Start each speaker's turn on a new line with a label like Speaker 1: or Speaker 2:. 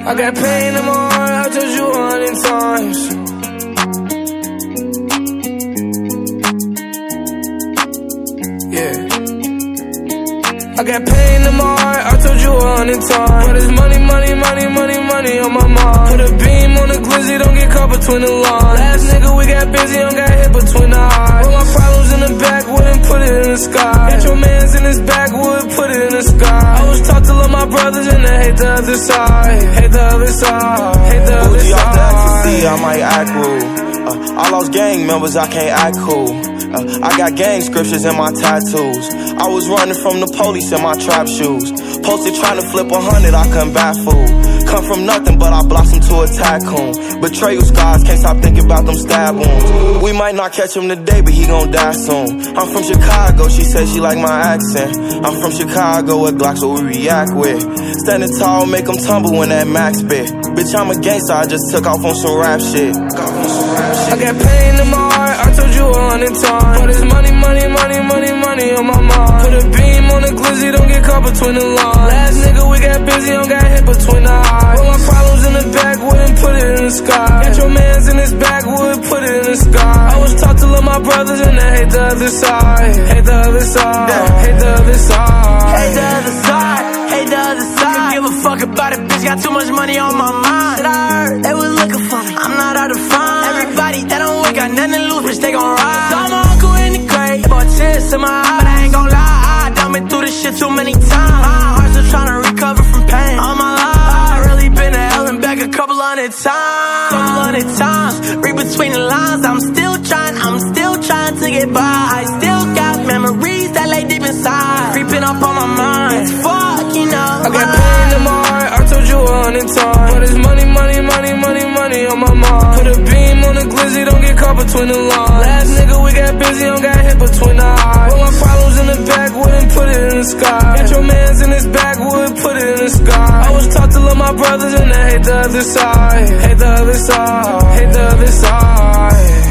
Speaker 1: I got pain in my heart, I told you 100 times. Yeah. I got pain in my heart, I told you 100 times. But it's money, money, money, money, money on my mind. Put a beam on the glizzy, don't get caught between the lines. Last nigga, we got busy, don't got hit between the eyes. Put my problems in the backwood and put it in the sky. Got your mans in his backwood, put it in the sky. I was taught to love my brothers and I hate the other side. Hate the other side, hate the other side.
Speaker 2: Off the ecstasy, I might act rude. I lost gang members, I can't act cool. I got gang scriptures in my tattoos. I was running from the police in my trap shoes. Posted trying to flip 100, I couldn't bat fool. Come from nothing, but I blossomed to a tycoon. Betrayal scars, can't stop thinking about them stab wounds. We might not catch him today, but he gon' die soon. I'm from Chicago, she said she like my accent. I'm from Chicago, with Glocks what we react with. Standing tall, make them tumble when that max bit. Bitch, I'm a gangster, I just took off on some rap shit.
Speaker 1: I got pain in my heart, I told you 100 times. But it's money, money, money, money, money on my mind. Put a beam on the glizzy, don't get caught between the lines. Last nigga, we got busy, don't got hit between the eyes. Put my problems in the backwood and put it in the sky. Got your mans in his backwood, put it in the sky. I was taught to love my brothers and I hate the other side. Hate the other side, hate the other side.
Speaker 3: Hate the other side, hate the other side. Don't give a fuck about it, bitch, got too much money on my mind. Shit, I heard they was looking for me, I'm not hard to find. Everybody that don't work got nothing to lose, bitch, they gon' ride. Saw my uncle in the grave, bought tears in my eyes. But I ain't gon' lie, I done been through this shit too many times. My heart's still tryna recover from pain. All my life, I really been to hell and back a couple hundred times. Read between the lines, I'm still trying to get by. I still got memories that lay deep inside, creeping up on my mind. Fuck, you know.
Speaker 1: I got pain in my heart, I told you 100 times. But it's money, money, money, money, money on my mind. Put a beam on the glizzy, don't get caught between the lines. Last nigga, we got busy, don't got hit between the eyes. Put my problems in the backwood and put it in the sky. Got your mans in his backwood, put it in the sky. I was taught to love my brothers and I hate the other side. Hate the other side, hate the other side.